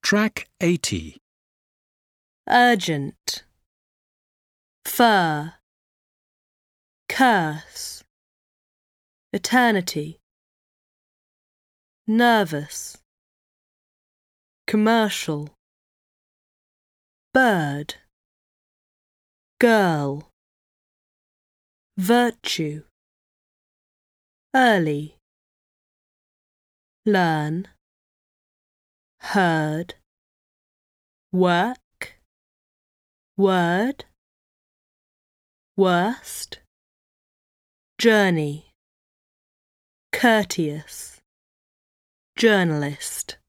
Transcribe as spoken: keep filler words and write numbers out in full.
Track eighty. Urgent, fur, curse, eternity, nervous, commercial, bird, girl, virtue, early, learn, heard, work, word, worst, journey, courteous, journalist.